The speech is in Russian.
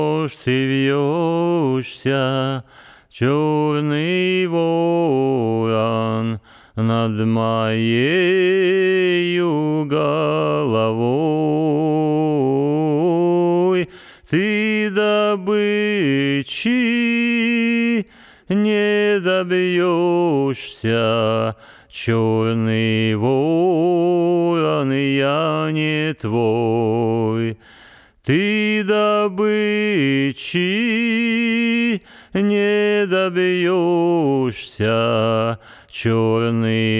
Ты вьешься, черный ворон, над моею головой. Ты добычи не добьешься, черный ворон, я не твой. Ты добычи не добьешься, черный